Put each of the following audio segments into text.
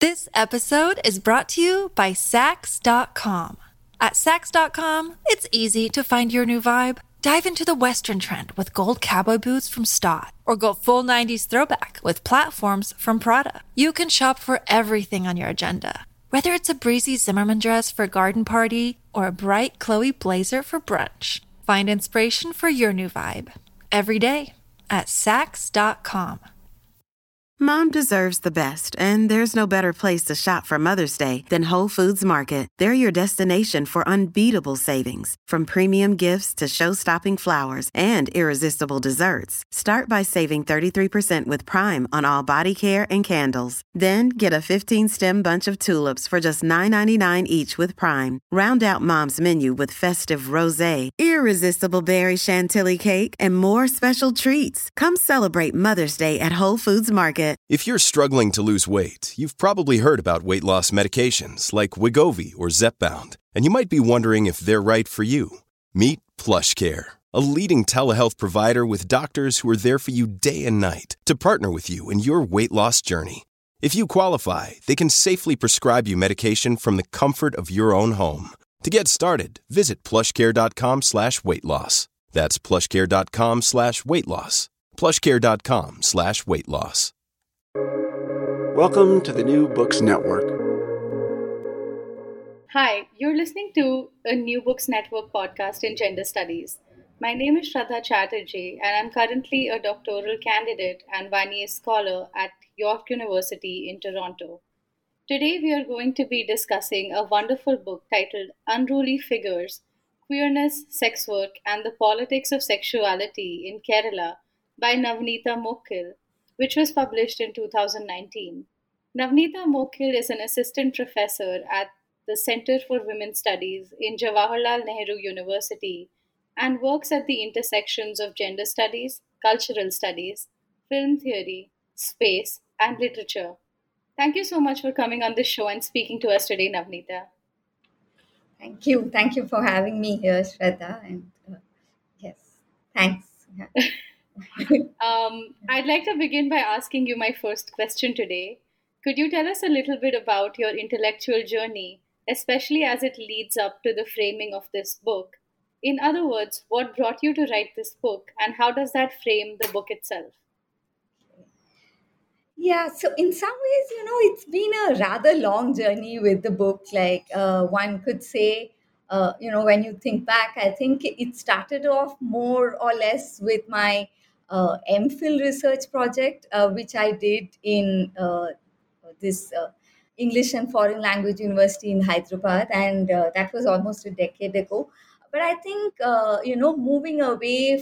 This episode is brought to you by Sax.com. At Sax.com, it's easy to find your new vibe. Dive into the Western trend with gold cowboy boots from Stott, or go full 90s throwback with platforms from Prada. You can shop for everything on your agenda, whether it's a breezy Zimmermann dress for a garden party or a bright Chloe blazer for brunch. Find inspiration for your new vibe every day at Sax.com. Mom deserves the best, and there's no better place to shop for Mother's Day than Whole Foods Market. They're your destination for unbeatable savings, from premium gifts to show-stopping flowers and irresistible desserts. Start by saving 33% with Prime on all body care and candles. Then get a 15-stem bunch of tulips for just $9.99 each with Prime. Round out Mom's menu with festive rosé, irresistible berry chantilly cake, and more special treats. Come celebrate Mother's Day at Whole Foods Market. If you're struggling to lose weight, you've probably heard about weight loss medications like Wegovy or Zepbound, and you might be wondering if they're right for you. Meet PlushCare, a leading telehealth provider with doctors who are there for you day and night to partner with you in your weight loss journey. If you qualify, they can safely prescribe you medication from the comfort of your own home. To get started, visit plushcare.com/weight-loss. That's plushcare.com/weight-loss. plushcare.com/weight-loss. Welcome to the New Books Network. Hi, you're listening to a New Books Network podcast in gender studies. My name is Shraddha Chatterjee, and I'm currently a doctoral candidate and Vanier scholar at York University in Toronto. Today, we are going to be discussing a wonderful book titled Unruly Figures: Queerness, Sex Work, and the Politics of Sexuality in Kerala by Navneeta Mokhil, which was published in 2019. Navneeta Mokhil is an assistant professor at the Center for Women's Studies in Jawaharlal Nehru University and works at the intersections of gender studies, cultural studies, film theory, space, and literature. Thank you so much for coming on this show and speaking to us today, Navneeta. Thank you. Thank you for having me here, Shraddha. And yes, thanks. Yeah. I'd like to begin by asking you my first question today. Could you tell us a little bit about your intellectual journey, especially as it leads up to the framing of this book? In other words, what brought you to write this book, and how does that frame the book itself? Yeah, so in some ways, it's been a rather long journey with the book. Like one could say, when you think back, I think it started off more or less with my MPhil research project, which I did in this English and Foreign Language University in Hyderabad, and that was almost a decade ago. But I think, moving away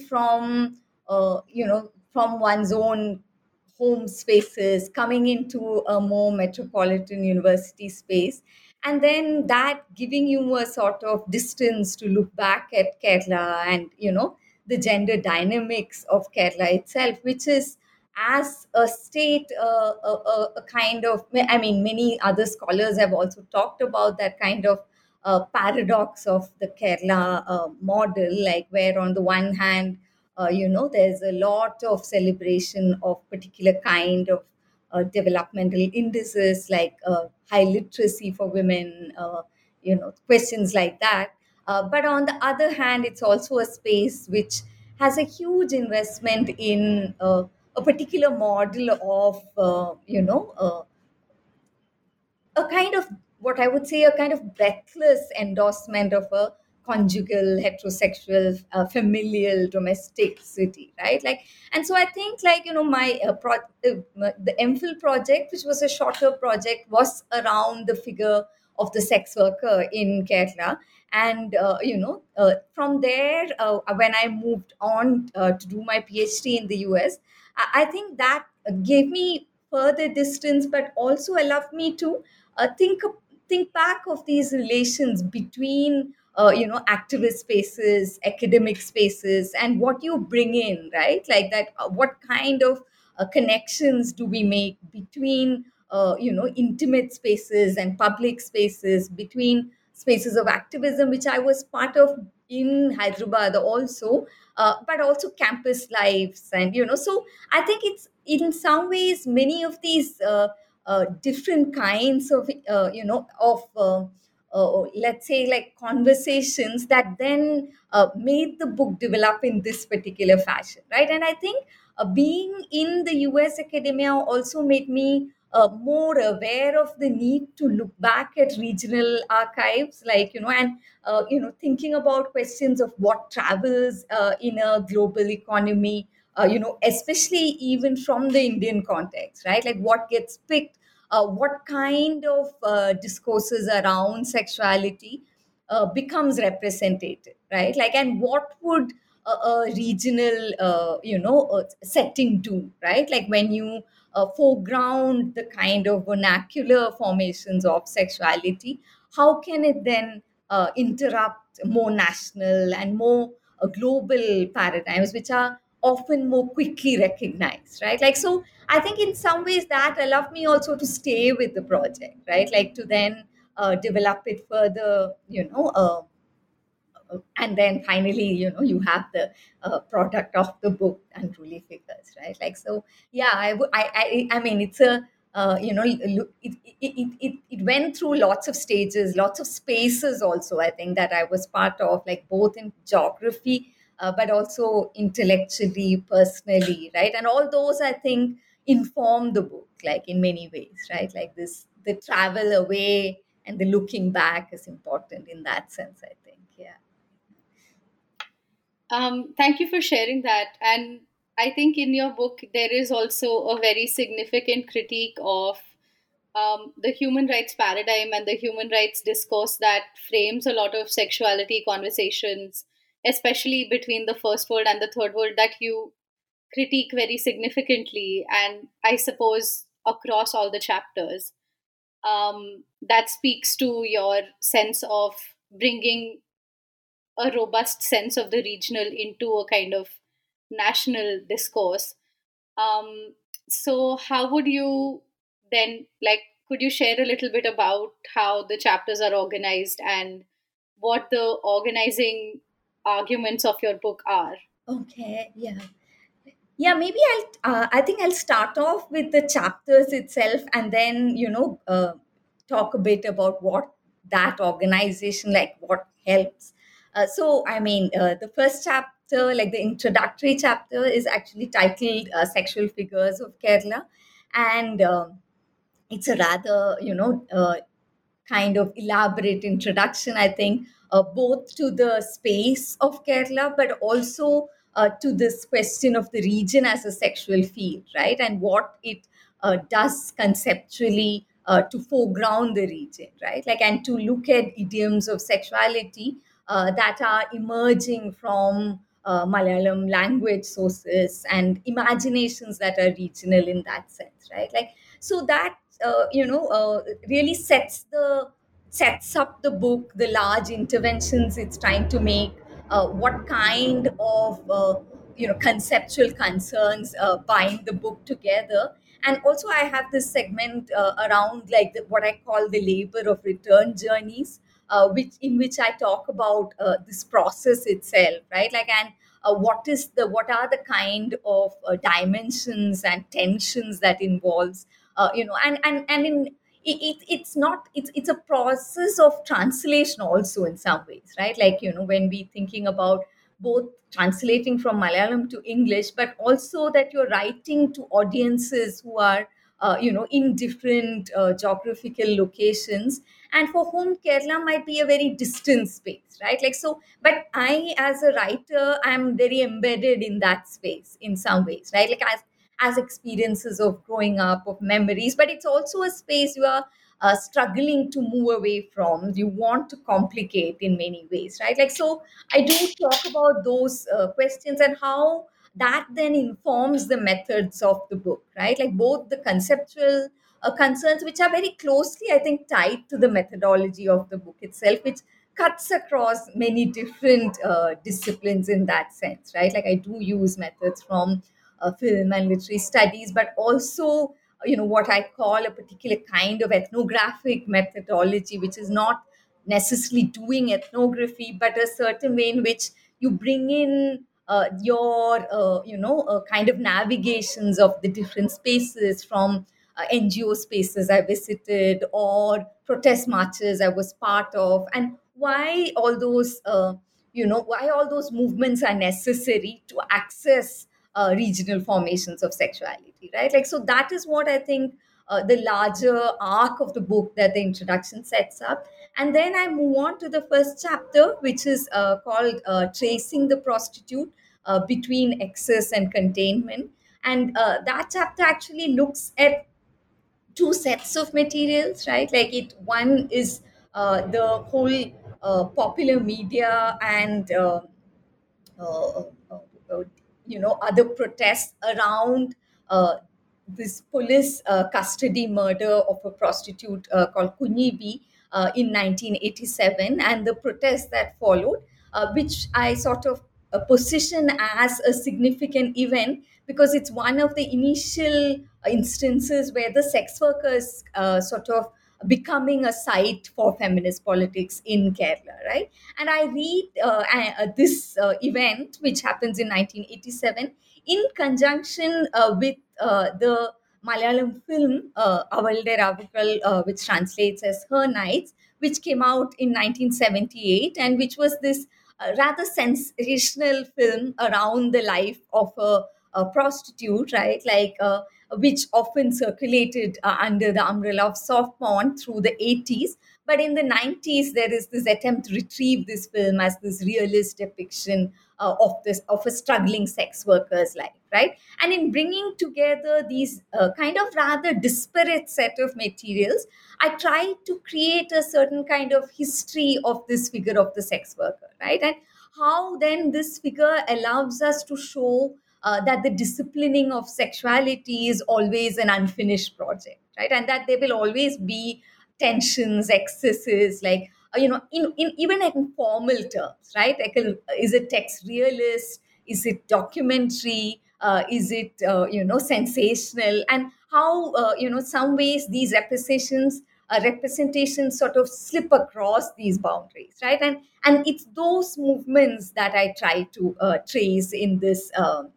from one's own home spaces, coming into a more metropolitan university space, and then that giving you a sort of distance to look back at Kerala and, the gender dynamics of Kerala itself, which is as a state, a kind of, I mean, many other scholars have also talked about that kind of paradox of the Kerala model, like where on the one hand, there's a lot of celebration of particular kind of developmental indices like high literacy for women, questions like that. But on the other hand, it's also a space which has a huge investment in a particular model of, a kind of what I would say a kind of breathless endorsement of a conjugal, heterosexual, familial domesticity, right? Like, and so I think, like, my the MPhil project, which was a shorter project, was around the figure of the sex worker in Kerala. And, from there, when I moved on to do my PhD in the US, I think that gave me further distance, but also allowed me to think back of these relations between activist spaces, academic spaces, and what you bring in, right? Like that, what kind of connections do we make between intimate spaces and public spaces, between spaces of activism, which I was part of in Hyderabad also, but also campus lives, and so I think it's in some ways many of these different kinds of let's say like conversations that then made the book develop in this particular fashion, right? And I think being in the US academia also made me more aware of the need to look back at regional archives, like, and thinking about questions of what travels in a global economy, especially even from the Indian context, right? Like what gets picked, what kind of discourses around sexuality becomes representative, right? Like, and what would a regional, setting do, right? Like when you foreground the kind of vernacular formations of sexuality, how can it then interrupt more national and more global paradigms, which are often more quickly recognized, right? Like, so I think in some ways that allowed me also to stay with the project, right? Like to then develop it further, and then finally, you have the product of the book, Unruly Figures, right? Like, so yeah, I mean, it's a it went through lots of stages, lots of spaces also, I think, that I was part of, like both in geography, but also intellectually, personally, right? And all those, I think, inform the book, like in many ways, right? Like this, the travel away and the looking back is important in that sense, I think. Yeah. Thank you for sharing that. And I think in your book, there is also a very significant critique of the human rights paradigm and the human rights discourse that frames a lot of sexuality conversations, especially between the first world and the third world, that you critique very significantly. And I suppose across all the chapters, that speaks to your sense of bringing a robust sense of the regional into a kind of national discourse. Um, so, how would you then, like, could you share a little bit about how the chapters are organized and what the organizing arguments of your book are? Okay. Yeah. Yeah, maybe I think I'll start off with the chapters itself, and then talk a bit about what that organization, like what helps. So I mean, the first chapter, like the introductory chapter, is actually titled "Sexual Figures of Kerala," and it's a rather kind of elaborate introduction, I think, both to the space of Kerala, but also to this question of the region as a sexual field, right? And what it does conceptually to foreground the region, right? Like, and to look at idioms of sexuality that are emerging from Malayalam language sources and imaginations that are regional in that sense, right? Like, so that really sets up the book, the large interventions it's trying to make, what kind of conceptual concerns bind the book together. And also I have this segment around like what I call the labor of return journeys, which I talk about this process itself, right? Like, and what are the kind of dimensions and tensions that involves, and in it's not it's a process of translation also in some ways, right? Like, when we thinking about both translating from Malayalam to English, but also that you're writing to audiences who are in different geographical locations, and for whom Kerala might be a very distant space, right? Like, so, but I as a writer, I'm very embedded in that space in some ways, right? Like, as experiences of growing up, of memories, but it's also a space you are struggling to move away from. You want to complicate in many ways, right? Like, so I do talk about those questions and how that then informs the methods of the book, right? Like both the conceptual concerns, which are very closely, I think, tied to the methodology of the book itself, which cuts across many different disciplines in that sense, right? Like I do use methods from film and literary studies, but also what I call a particular kind of ethnographic methodology, which is not necessarily doing ethnography, but a certain way in which you bring in your kind of navigations of the different spaces from NGO spaces I visited or protest marches I was part of, and why all those why all those movements are necessary to access regional formations of sexuality, right? Like, so that is what I think the larger arc of the book that the introduction sets up. And then I move on to the first chapter, which is called Tracing the Prostitute Between Excess and Containment. And that chapter actually looks at two sets of materials, right? Like, one is the whole popular media and uh, uh, uh, other protests around uh, this police custody murder of a prostitute called Kunyibi in 1987, and the protests that followed, which I sort of position as a significant event because it's one of the initial instances where the sex workers sort of becoming a site for feminist politics in Kerala, right? And I read this event, which happens in 1987, in conjunction with the Malayalam film Avalde Ravukal, which translates as Her Nights, which came out in 1978, and which was this rather sensational film around the life of a prostitute, right? Like, which often circulated under the umbrella of soft porn through the 80s. But in the 90s, there is this attempt to retrieve this film as this realist depiction of a struggling sex worker's life, right? And in bringing together these kind of rather disparate set of materials, I tried to create a certain kind of history of this figure of the sex worker, right? And how then this figure allows us to show that the disciplining of sexuality is always an unfinished project, right? And that there will always be tensions, excesses, like, in even in formal terms, right? Like, is it text realist? Is it documentary? Is it sensational? And how some ways these representations sort of slip across these boundaries, right? And it's those movements that I try to trace in this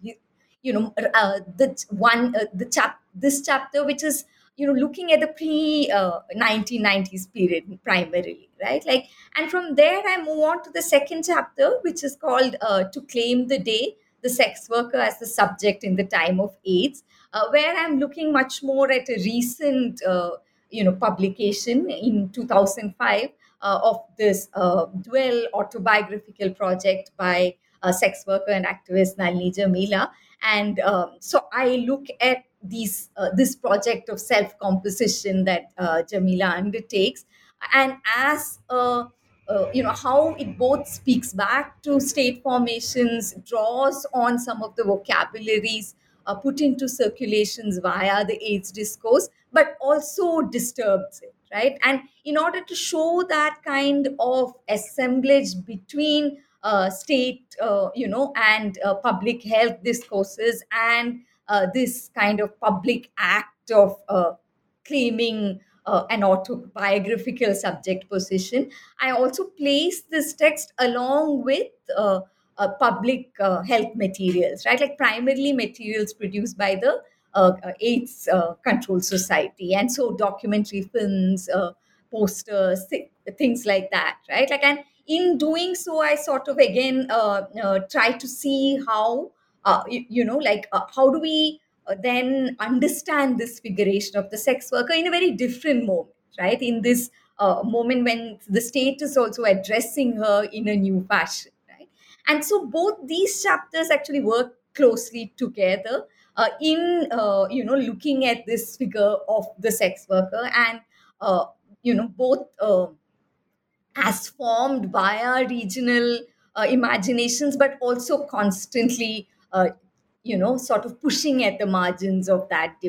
this chapter, which is looking at the pre 1990s period primarily, right? Like, and from there I move on to the second chapter, which is called To Claim the Day, the sex worker as the subject in the time of AIDS, where I'm looking much more at a recent publication in 2005 of this dual autobiographical project by sex worker and activist Nalini Jamila. And so I look at this project of self-composition that Jamila undertakes, and as how it both speaks back to state formations, draws on some of the vocabularies put into circulations via the AIDS discourse, but also disturbs it, right? And in order to show that kind of assemblage between state, and public health discourses and this kind of public act of claiming an autobiographical subject position, I also place this text along with public health materials, right? Like, primarily materials produced by the AIDS Control Society. And so documentary films, posters, things like that, right? Like, and in doing so, I sort of again try to see how, how do we then understand this figuration of the sex worker in a very different moment, right? In this moment when the state is also addressing her in a new fashion, right? And so both these chapters actually work closely together looking at this figure of the sex worker, and both as formed via regional imaginations, but also constantly sort of pushing at the margins of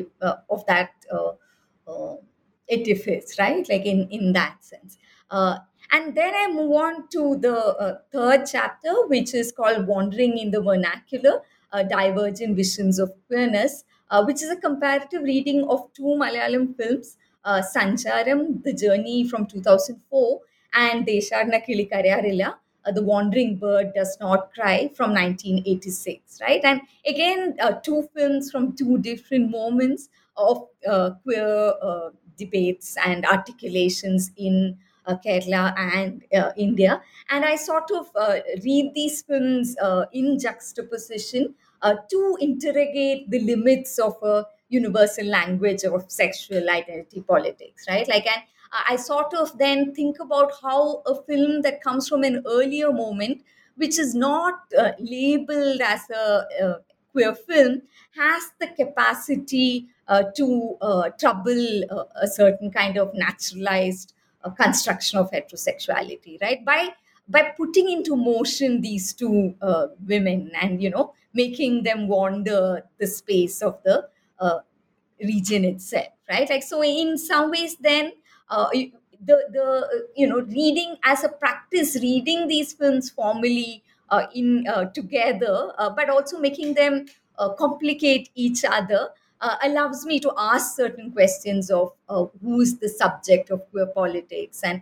that edifice, right? Like, in that sense. And then I move on to the third chapter, which is called Wandering in the Vernacular, Divergent Visions of Queerness, which is a comparative reading of two Malayalam films, Sancharam, The Journey from 2004, and Desharna Kili Karayarilla, The Wandering Bird Does Not Cry from 1986, right? And again, two films from two different moments, of queer debates and articulations in Kerala and India. And I sort of read these films in juxtaposition to interrogate the limits of a universal language of sexual identity politics, right? Like, and I sort of then think about how a film that comes from an earlier moment, which is not labeled as a queer film, has the capacity to trouble a certain kind of naturalized construction of heterosexuality, right? By putting into motion these two women and making them wander the space of the region itself, right? Like, so in some ways then the reading as a practice, reading these films formally in together, but also making them complicate each other, allows me to ask certain questions of who is the subject of queer politics, and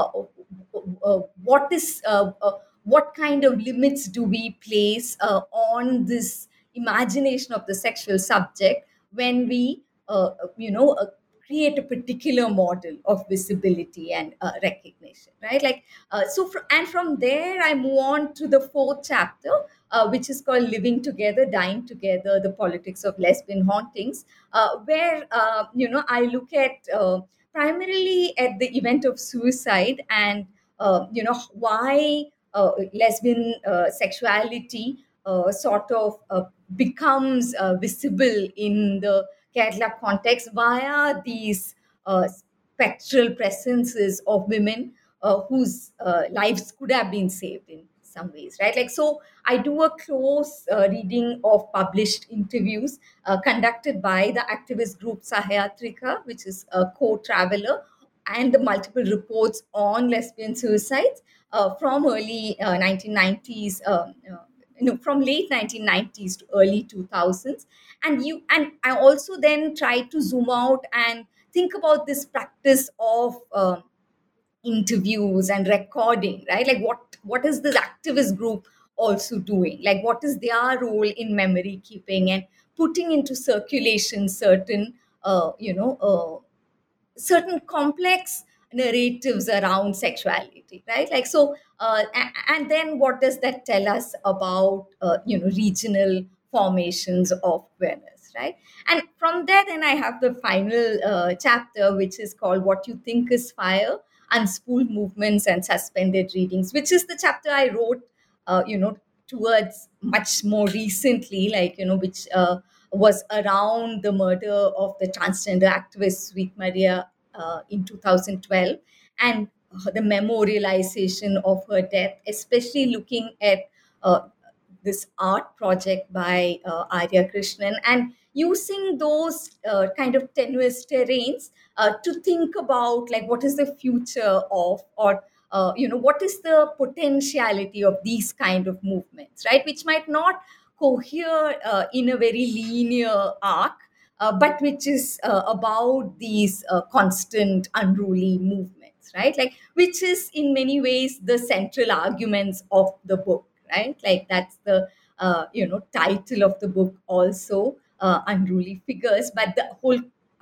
what kind of limits do we place on this imagination of the sexual subject when we create a particular model of visibility and recognition, right? Like, and from there I move on to the fourth chapter, which is called Living Together, Dying Together, The Politics of Lesbian Hauntings, where I look at primarily at the event of suicide, and why lesbian sexuality sort of becomes visible in the Kerala context via these spectral presences of women whose lives could have been saved in some ways, right? Like, so I do a close reading of published interviews conducted by the activist group Sahayatrika, which is a co-traveler, and the multiple reports on lesbian suicides from early 1990s, from late 1990s to early 2000s. And I also then try to zoom out and think about this practice of interviews and recording, right? Like, what is this activist group also doing? Like, what is their role in memory keeping and putting into circulation certain certain complex narratives around sexuality, right? Like, so and then what does that tell us about regional formations of queerness, right? And from there then I have the final chapter, which is called What You Think Is Fire: Unspooled Movements and Suspended Readings, which is the chapter I wrote towards much more recently, like, which was around the murder of the transgender activist Sweet Maria in 2012, and the memorialization of her death, especially looking at this art project by Arya Krishnan, and using those kind of tenuous terrains to think about, like, what is the future of, or what is the potentiality of these kind of movements, right? Which might not cohere in a very linear arc, but which is about these constant unruly movements, right? Like, which is in many ways the central arguments of the book, right? Like, that's the title of the book also, Unruly Figures. But the whole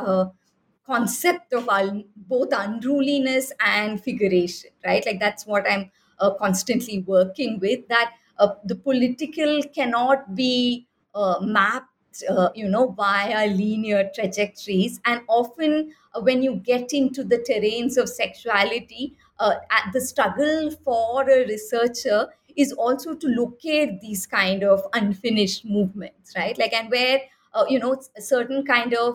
concept of both unruliness and figuration, right? Like, that's what I'm constantly working with, that the political cannot be mapped via linear trajectories. And often when you get into the terrains of sexuality, at the struggle for a researcher is also to locate these kind of unfinished movements, right? Like, and where a certain kind of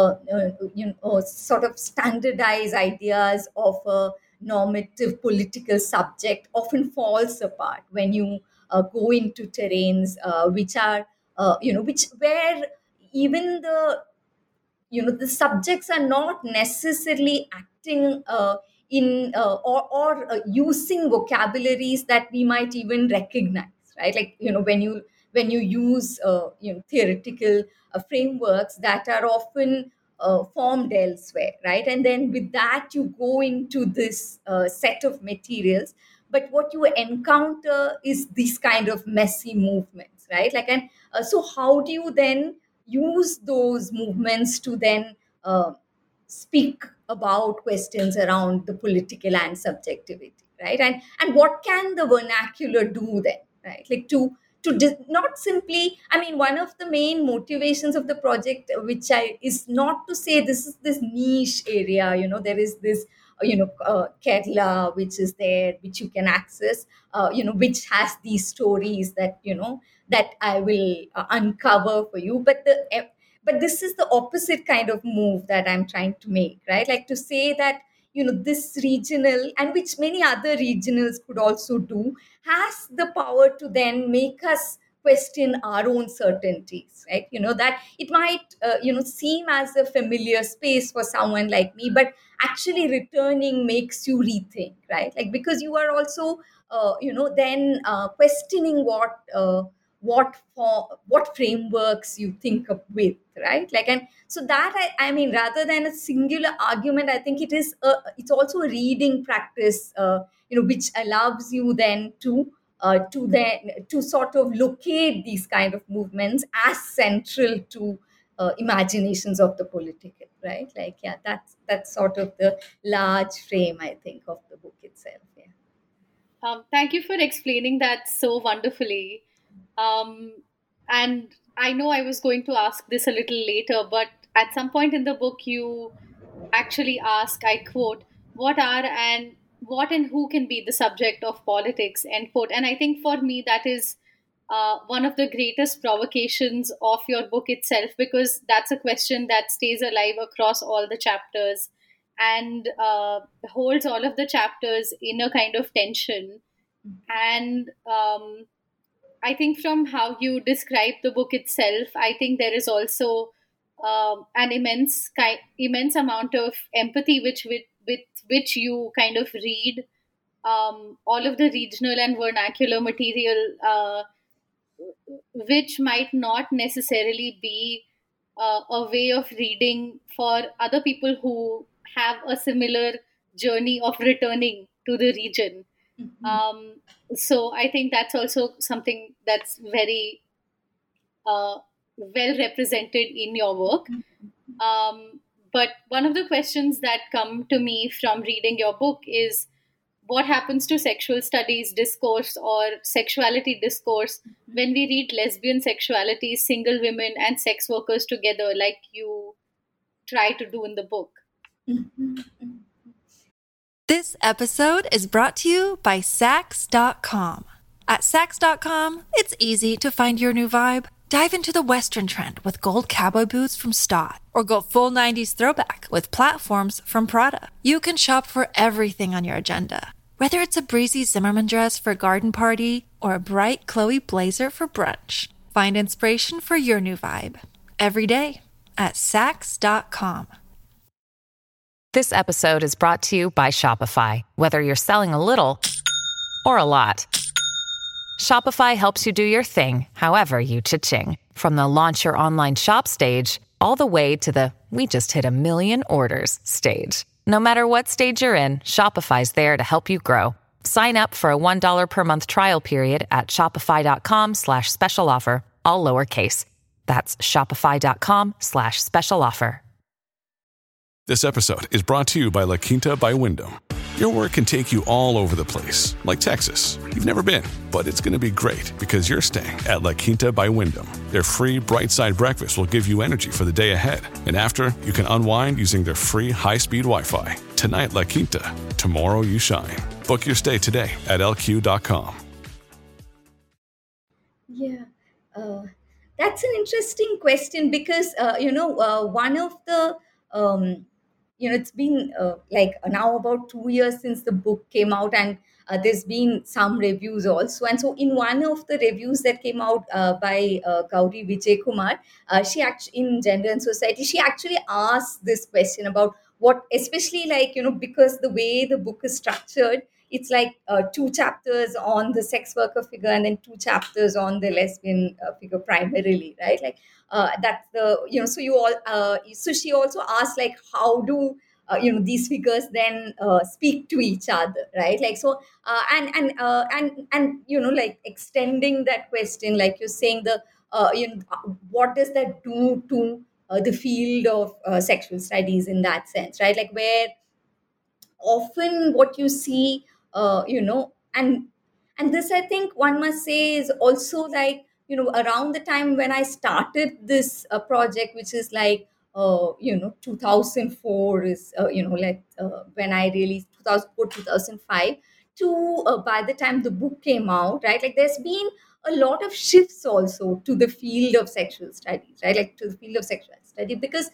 sort of standardized ideas of a normative political subject often falls apart when you go into terrains which are which where even the subjects are not necessarily acting in or using vocabularies that we might even recognize, right? Like, when you use theoretical frameworks that are often formed elsewhere, right? And then with that you go into this set of materials, but what you encounter is these kind of messy movements, right? Like, and so how do you then use those movements to then speak about questions around the political and subjectivity, right? And what can the vernacular do then, right? Like not simply, I mean, one of the main motivations of the project, which I is not to say this is this niche area, there is this Kerala, which is there, which you can access, which has these stories that that I will uncover for you. But this is the opposite kind of move that I'm trying to make, right? Like to say that this regional, and which many other regionals could also do, has the power to then make us question our own certainties, right? That it might seem as a familiar space for someone like me, but actually returning makes you rethink, right? Like, because you are also then questioning what frameworks you think up with, right? Like, and so that I mean, rather than a singular argument, I think it's also a reading practice, which allows you then to sort of locate these kind of movements as central to imaginations of the political, right? Like, yeah, that's sort of the large frame, I think, of the book itself. Yeah. Thank you for explaining that so wonderfully. Um, and I know I was going to ask this a little later, but at some point in the book, you actually ask, I quote, what and who can be the subject of politics, end quote. And I think for me, that is one of the greatest provocations of your book itself, because that's a question that stays alive across all the chapters and holds all of the chapters in a kind of tension. And I think from how you describe the book itself, I think there is also an immense amount of empathy, with which you kind of read all of the regional and vernacular material, which might not necessarily be a way of reading for other people who have a similar journey of returning to the region. Um, so I think that's also something that's very well represented in your work. But one of the questions that come to me from reading your book is, what happens to sexual studies discourse or sexuality discourse when we read lesbian sexuality, single women, and sex workers together, like you try to do in the book? This episode is brought to you by Sax.com. At Sax.com, it's easy to find your new vibe. Dive into the Western trend with gold cowboy boots from Stott, or go full 90s throwback with platforms from Prada. You can shop for everything on your agenda, whether it's a breezy Zimmermann dress for a garden party or a bright Chloe blazer for brunch. Find inspiration for your new vibe every day at Sax.com. This episode is brought to you by Shopify. Whether you're selling a little or a lot, Shopify helps you do your thing, however you cha-ching. From the launch your online shop stage, all the way to the we just hit 1 million orders stage. No matter what stage you're in, Shopify's there to help you grow. Sign up for a $1 per month trial period at shopify.com/special offer, all lowercase. That's shopify.com/special offer. This episode is brought to you by La Quinta by Wyndham. Your work can take you all over the place, like Texas. You've never been, but it's going to be great because you're staying at La Quinta by Wyndham. Their free Bright Side breakfast will give you energy for the day ahead. And after, you can unwind using their free high-speed Wi-Fi. Tonight, La Quinta. Tomorrow, you shine. Book your stay today at lq.com. Yeah, that's an interesting question because, one of the it's been like now about 2 years since the book came out, and there's been some reviews also. And so in one of the reviews that came out by Gauri Vijay Kumar, she actually, in Gender and Society, she actually asked this question about what, especially like, because the way the book is structured, it's like 2 chapters on the sex worker figure and then 2 chapters on the lesbian figure primarily, right? Like that's the, so you all, so she also asked like, how do these figures then speak to each other, right? Like, so and like extending that question, like you're saying, the what does that do to the field of sexual studies in that sense, right? Like where often what you see, and this, I think one must say, is also like, around the time when I started this project, which is like 2004 is like when I really 2004 2005 to by the time the book came out, right? Like there's been a lot of shifts also to the field of sexual studies, right? Like to the field of sexual study, because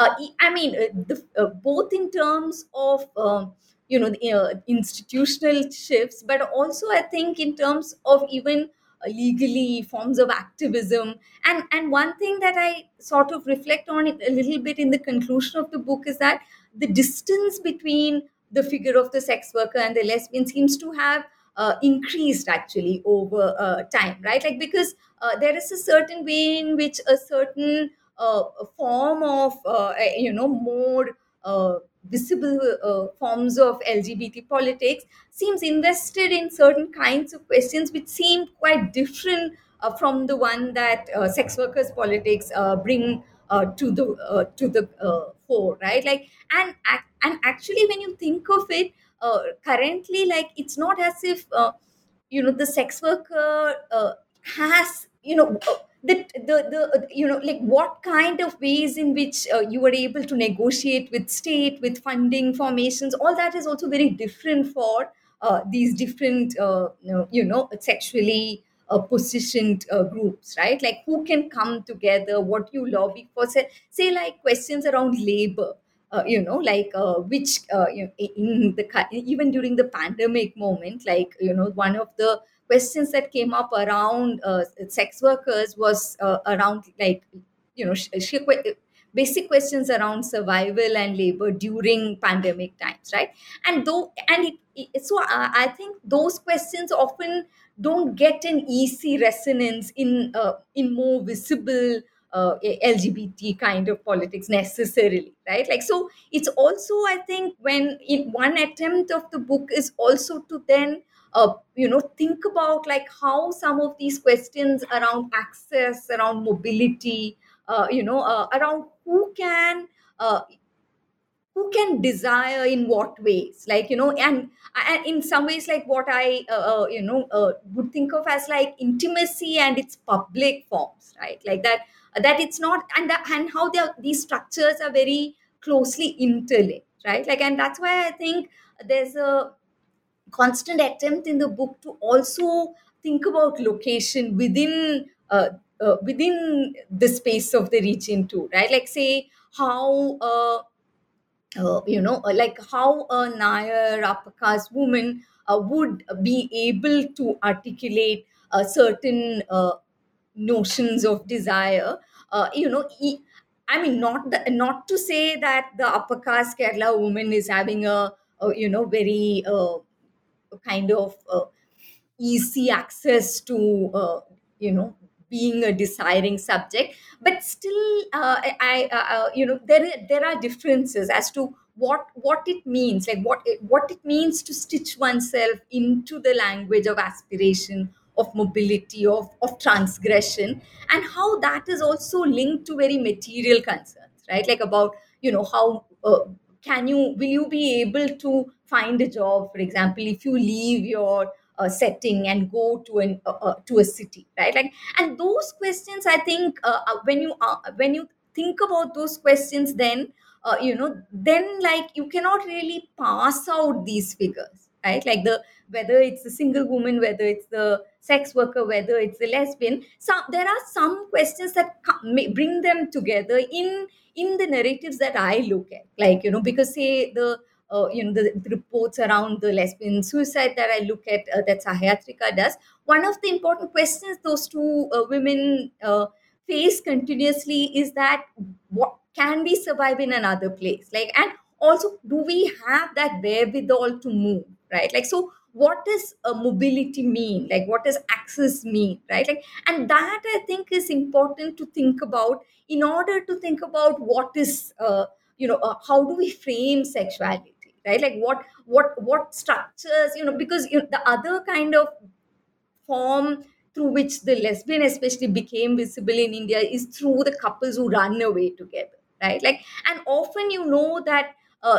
both in terms of the institutional shifts, but also I think in terms of even legally forms of activism. And one thing that I sort of reflect on it a little bit in the conclusion of the book is that the distance between the figure of the sex worker and the lesbian seems to have increased actually over time, right? Like because there is a certain way in which a certain form of more visible forms of LGBT politics seems invested in certain kinds of questions which seem quite different from the one that sex workers politics bring to the fore, right? Like and actually when you think of it, currently, like it's not as if the sex worker has the like what kind of ways in which you were able to negotiate with state, with funding formations, all that is also very different for these different sexually positioned groups, right? Like who can come together, what you lobby for, say like questions around labor, which even during the pandemic moment, like one of the questions that came up around sex workers was around like basic questions around survival and labor during pandemic times, right? And though and so I think those questions often don't get an easy resonance in more visible LGBT kind of politics necessarily, right? Like so it's also, I think, when in one attempt of the book is also to then think about like how some of these questions around access, around mobility, around uh, who can desire in what ways, like and in some ways like what I would think of as like intimacy and its public forms, right? Like that it's not, and how these structures are very closely interlinked, right? Like, and that's why I think there's a constant attempt in the book to also think about location within the space of the region too, right? Like say how like how a Nair upper caste woman would be able to articulate certain notions of desire. I mean, not to say that the upper caste Kerala woman is having a very kind of easy access to being a desiring subject, but still there are differences as to what it means, like what it means to stitch oneself into the language of aspiration, of mobility, of transgression, and how that is also linked to very material concerns, right? Like about how will you be able to find a job, for example, if you leave your setting and go to a city, right? Like, and those questions, I think, when you think about those questions, then then like you cannot really pass out these figures, right? Like whether it's the single woman, whether it's the sex worker, whether it's the lesbian, there are some questions that bring them together in the narratives that I look at, like because say the reports around the lesbian suicide that I look at, that Sahayatrika does, one of the important questions those two women face continuously is that what can we survive in another place, like, and also do we have that wherewithal to move, right? Like so what does mobility mean, like what does access mean, right? Like, and that I think is important to think about in order to think about what is how do we frame sexuality, right? Like what structures, because the other kind of form through which the lesbian especially became visible in India is through the couples who run away together, right? Like, and often that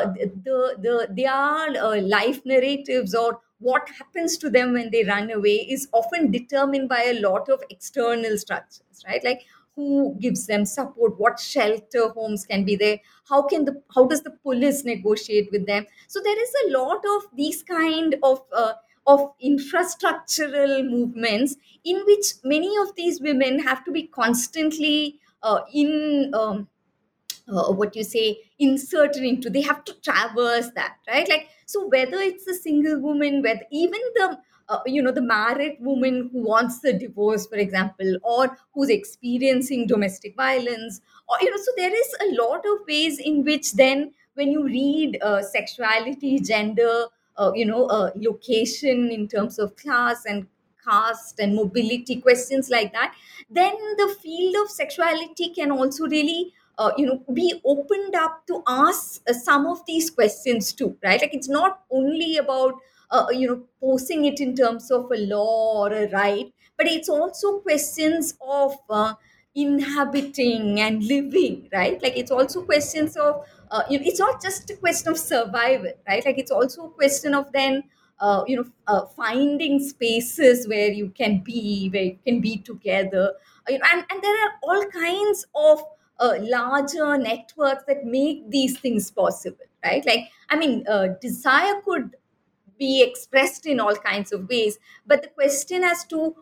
their life narratives or what happens to them when they run away is often determined by a lot of external structures, right? Like, who gives them support, what shelter homes can be there, how does the police negotiate with them. So there is a lot of these kind of infrastructural movements in which many of these women have to be constantly in what you say inserted into. They have to traverse that, right? Like, so whether it's a single woman, whether even the married woman who wants the divorce, for example, or who's experiencing domestic violence, or so there is a lot of ways in which then when you read sexuality, gender, location in terms of class and caste and mobility, questions like that, then the field of sexuality can also really be opened up to ask some of these questions too, right? Like, it's not only about posing it in terms of a law or a right, but it's also questions of inhabiting and living, right? Like, it's also questions of it's not just a question of survival, right? Like, it's also a question of then finding spaces where you can be together, and there are all kinds of larger networks that make these things possible, right? Like, I mean, desire could be expressed in all kinds of ways, but the question as to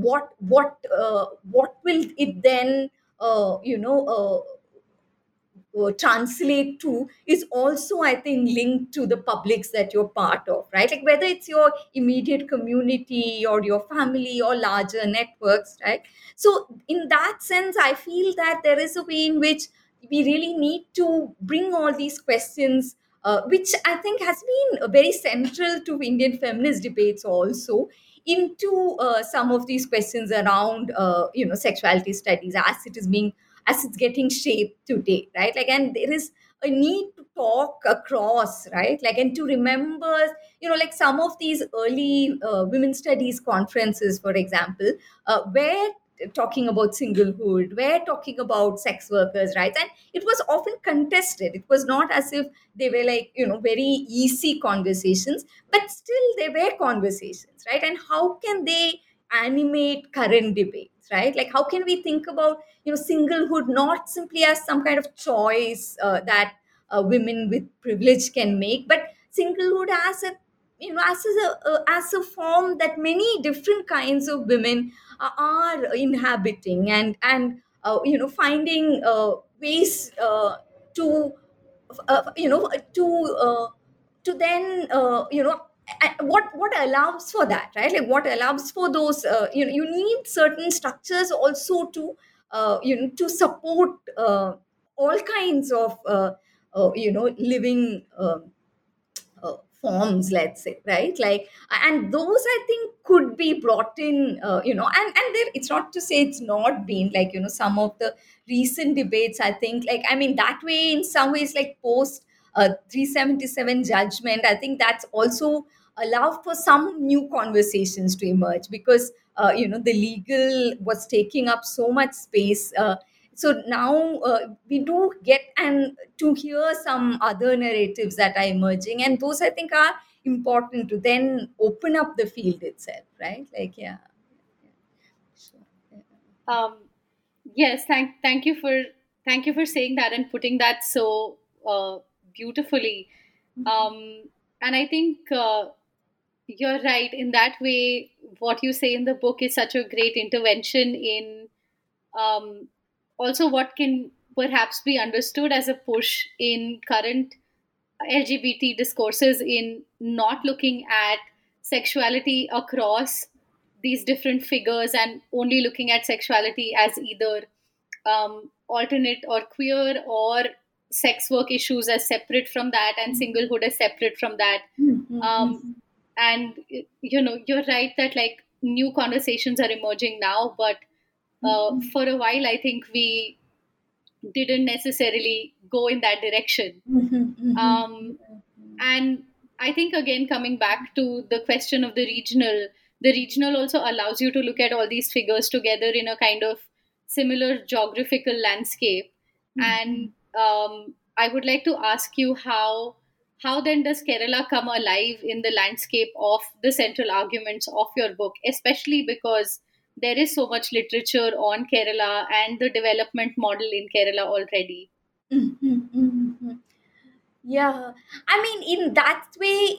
what will it then translate to is also, I think, linked to the publics that you're part of, right? Like, whether it's your immediate community or your family or larger networks, right? So in that sense, I feel that there is a way in which we really need to bring all these questions, which I think has been very central to Indian feminist debates also, into some of these questions around sexuality studies as it's getting shaped today, right? Like, and there is a need to talk across, right? Like, and to remember, like some of these early women studies conferences, for example, where talking about singlehood, we're talking about sex workers' rights, and it was often contested. It was not as if they were like very easy conversations, but still they were conversations, right? And how can they animate current debates, right? Like, how can we think about singlehood not simply as some kind of choice that women with privilege can make, but singlehood as a as a form that many different kinds of women are inhabiting, finding ways to to then what allows for that, right? Like, what allows for those you need certain structures also to to support all kinds of living forms, let's say, right? Like, and those I think could be brought in, and there, it's not to say it's not been, like, some of the recent debates, I think, like, I mean, that way, in some ways, like post 377 judgment, I think that's also allowed for some new conversations to emerge, because the legal was taking up so much space, so now we do get and to hear some other narratives that are emerging, and those I think are important to then open up the field itself, right? Like, yeah. Sure. Yes, thank you for saying that and putting that so beautifully. And I think you're right in that way. What you say in the book is such a great intervention in um, also what can perhaps be understood as a push in current LGBT discourses in not looking at sexuality across these different figures and only looking at sexuality as either alternate or queer, or sex work issues as separate from that and singlehood as separate from that. And you're right that like new conversations are emerging now, but for a while I think we didn't necessarily go in that direction. And I think again coming back to the question of the regional the regional also allows you to look at all these figures together in a kind of similar geographical landscape. And I would like to ask you how then does Kerala come alive in the landscape of the central arguments of your book, especially because there is so much literature on Kerala and the development model in Kerala already. Mhm, mhm. Yeah, I mean, in that way,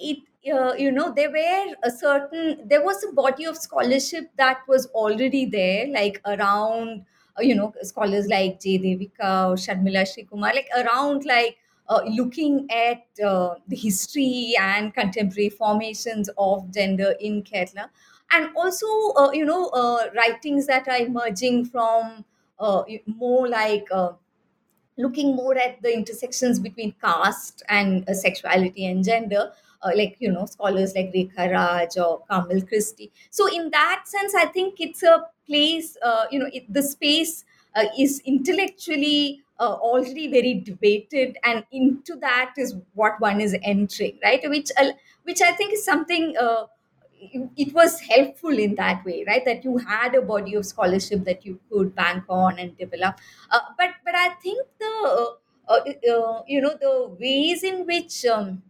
there was a body of scholarship that was already there, like around, scholars like J. Devika or Sharmila Srikumar, like around, like looking at the history and contemporary formations of gender in Kerala, and also, writings that are emerging from more like. Looking more at the intersections between caste and sexuality and gender, like scholars like Rekha Raj or Kamal Christie. So in that sense, I think it's a place. The space is intellectually already very debated, and into that is what one is entering, right? Which I think is something. It was helpful in that way, right? That you had a body of scholarship that you could bank on and develop. But I think the ways in which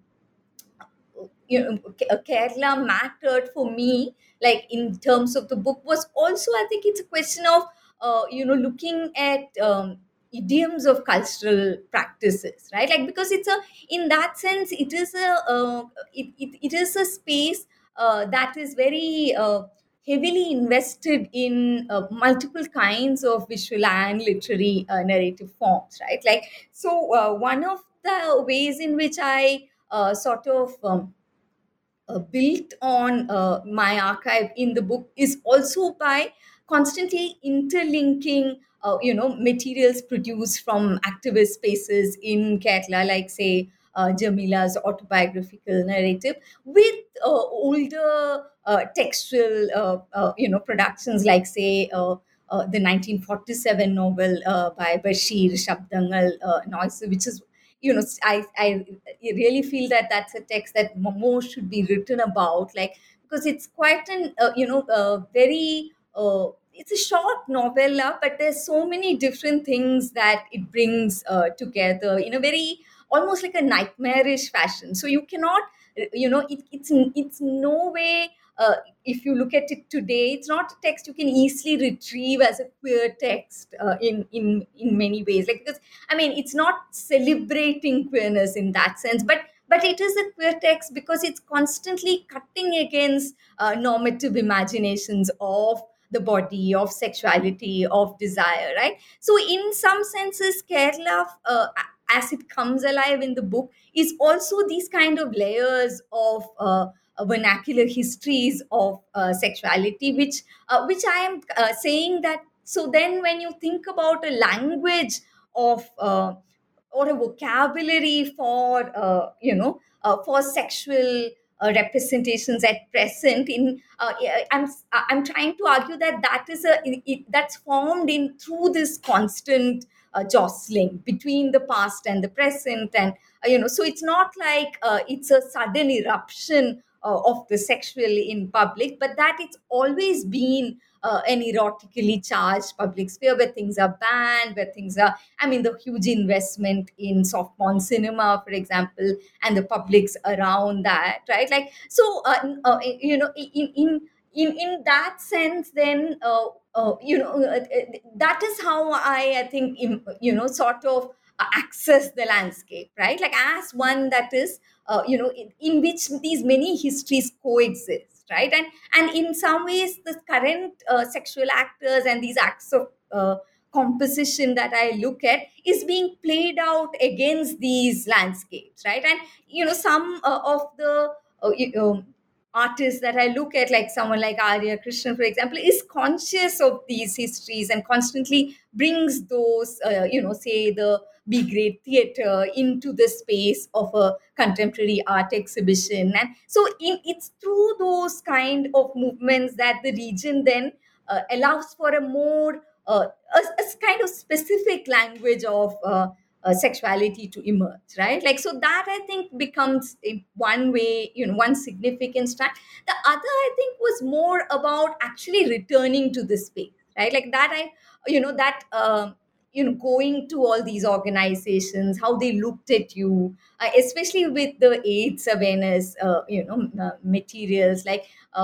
Kerala mattered for me, like in terms of the book, was also, I think it's a question of looking at idioms of cultural practices, right? Like, because it's a in that sense it is it is a space that is very heavily invested in multiple kinds of visual and literary narrative forms, right? Like, so one of the ways in which I sort of built on my archive in the book is also by constantly interlinking materials produced from activist spaces in Kerala, like say Jamila's autobiographical narrative, with older textual productions, like say the 1947 novel by Bashir, Shabdangal Noise, which is, I really feel that that's a text that more should be written about, like, because it's quite an very it's a short novella, but there's so many different things that it brings together in a very almost like a nightmarish fashion. So you cannot, it's no way, if you look at it today, it's not a text you can easily retrieve as a queer text in many ways, like, because I mean, it's not celebrating queerness in that sense, but it is a queer text because it's constantly cutting against normative imaginations of the body, of sexuality, of desire, right? So in some senses, Kerala, as it comes alive in the book, is also these kind of layers of vernacular histories of sexuality, which I am saying that. So then, when you think about a language of or a vocabulary for sexual representations at present, in I'm trying to argue that that's formed in through this constant jostling between the past and the present, and so it's not like it's a sudden eruption of the sexual in public, but that it's always been an erotically charged public sphere where things are banned, where things are, I mean, the huge investment in soft porn cinema, for example, and the publics around that, right? Like, so, in that sense, then, that is how I think, sort of access the landscape, right? Like, as one that is, in which these many histories coexist, right? And in some ways, the current sexual actors and these acts of composition that I look at is being played out against these landscapes, right? And some of the artists that I look at, like someone like Arya Krishnan, for example, is conscious of these histories and constantly brings those, say the B grade theater into the space of a contemporary art exhibition. And so it's through those kind of movements that the region then allows for a more a kind of specific language of sexuality to emerge, right? Like, so that I think becomes one way, one significant strand. The other, I think, was more about actually returning to the space, right? Like that that going to all these organizations, how they looked at you, especially with the AIDS awareness materials, like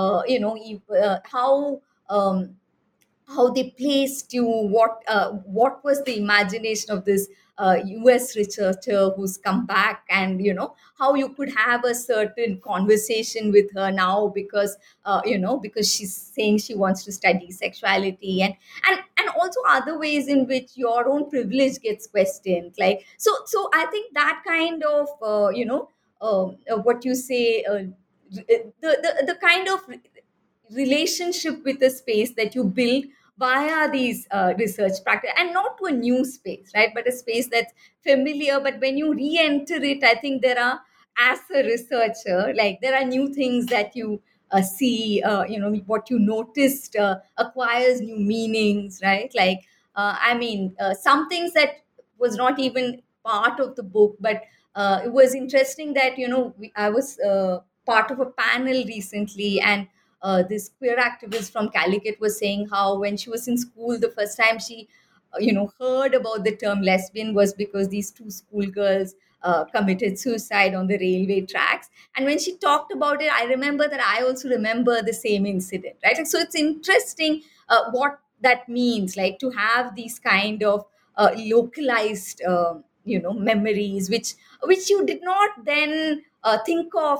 um, how they placed you, what was the imagination of this US researcher who's come back, and how you could have a certain conversation with her now because because she's saying she wants to study sexuality, and also other ways in which your own privilege gets questioned, like so I think that kind of what you say, the kind of relationship with the space that you build via these research practice, and not to a new space, right, but a space that's familiar, but when you re-enter it, I think there are, as a researcher, like there are new things that you see, what you noticed acquires new meanings, right? Like some things that was not even part of the book, but it was interesting that I was part of a panel recently, and this queer activist from Calicut was saying how when she was in school, the first time she heard about the term lesbian was because these two schoolgirls committed suicide on the railway tracks. And when she talked about it, I remember that I also remember the same incident, right? Like, so it's interesting what that means, like to have these kind of localized memories, which you did not then think of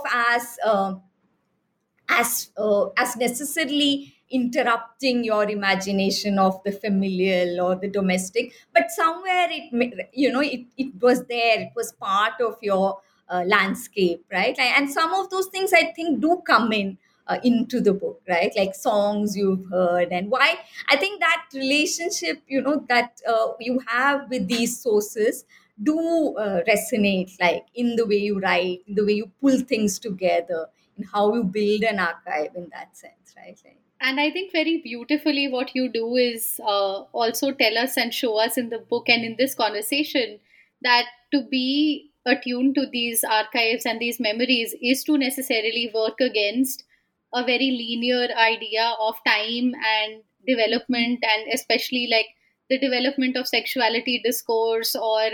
as necessarily interrupting your imagination of the familial or the domestic, but somewhere it was there, it was part of your landscape, right? And some of those things I think do come into the book, right? Like songs you've heard, and why I think that relationship that you have with these sources do resonate, like in the way you write, in the way you pull things together, in how you build an archive, in that sense, right? Like, And I think very beautifully what you do is also tell us and show us in the book and in this conversation that to be attuned to these archives and these memories is to necessarily work against a very linear idea of time and development, and especially like the development of sexuality discourse, or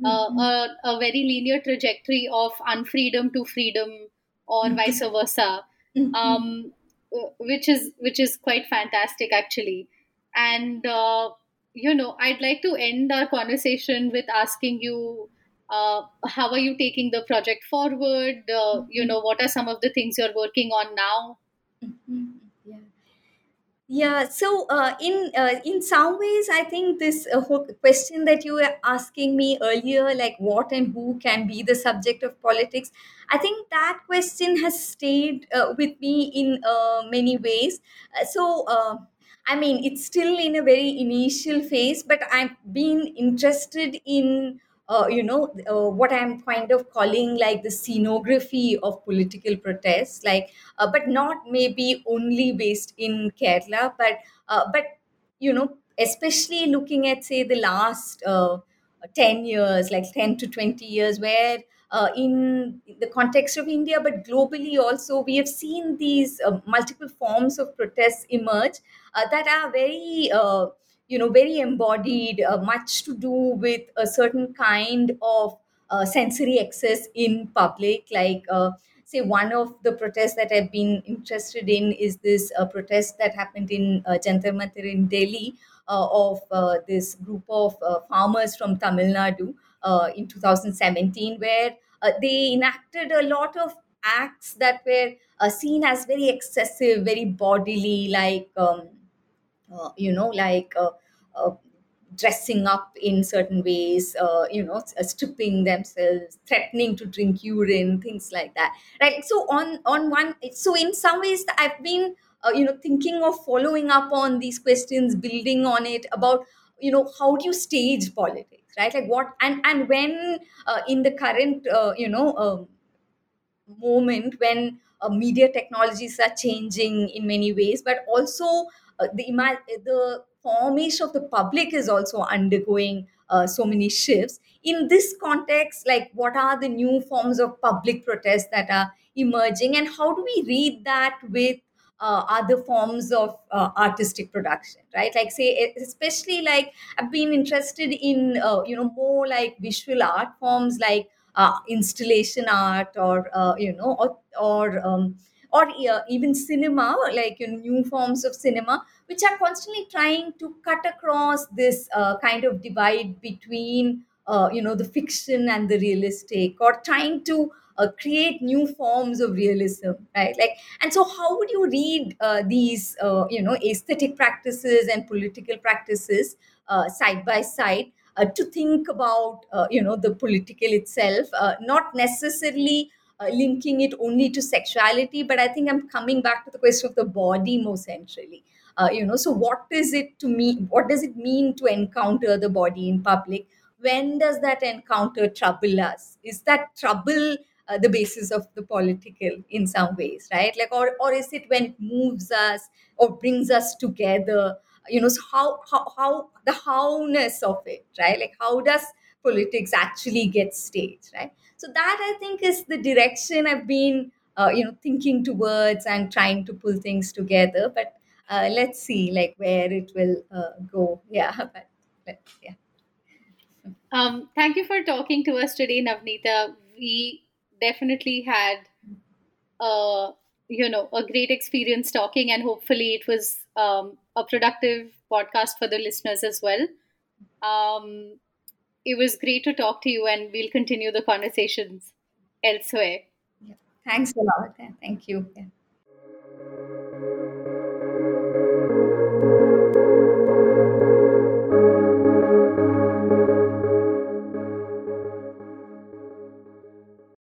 a very linear trajectory of unfreedom to freedom, or vice versa. Um, which is quite fantastic actually. And I'd like to end our conversation with asking you, how are you taking the project forward? What are some of the things you're working on now? yeah. Yeah, so in some ways, I think this whole question that you were asking me earlier, like what and who can be the subject of politics, I think that question has stayed with me in many ways. I mean, it's still in a very initial phase, but I've been interested in what I'm kind of calling like the scenography of political protests, like but not maybe only based in Kerala, but especially looking at, say, the last 10 years, like 10 to 20 years, where in the context of India, but globally also, we have seen these multiple forms of protests emerge that are very embodied, much to do with a certain kind of sensory excess in public, like say one of the protests that I've been interested in is this protest that happened in Jantar Mantar in Delhi, of this group of farmers from Tamil Nadu in 2017, where they enacted a lot of acts that were seen as very excessive, very bodily, like like dressing up in certain ways, stripping themselves, threatening to drink urine, things like that, right? So on one, so in some ways, I've been thinking of following up on these questions, building on it, about how do you stage politics, right? Like what and when in the current moment, when media technologies are changing in many ways, but also the formation of the public is also undergoing so many shifts. In this context, like what are the new forms of public protest that are emerging, and how do we read that with other forms of artistic production, right? Like say, especially like I've been interested in more like visual art forms like installation art, or even cinema, like new forms of cinema, which are constantly trying to cut across this kind of divide between the fiction and the realistic, or trying to create new forms of realism, right? Like, and so how would you read these aesthetic practices and political practices side by side, to think about the political itself, not necessarily linking it only to sexuality, but I think I'm coming back to the question of the body more centrally. So what is it to me? What does it mean to encounter the body in public? When does that encounter trouble us? Is that trouble the basis of the political in some ways, right? Like, or is it when it moves us or brings us together? So how the howness of it, right? Like, how does politics actually get staged, right? So that, I think, is the direction I've been thinking towards and trying to pull things together. But let's see like where it will go. Yeah. Yeah. Thank you for talking to us today, Navneeta. We definitely had uh, a great experience talking, and hopefully it was a productive podcast for the listeners as well. Um, it was great to talk to you, and we'll continue the conversations elsewhere. Yeah. Thanks a lot. Thank you. Yeah.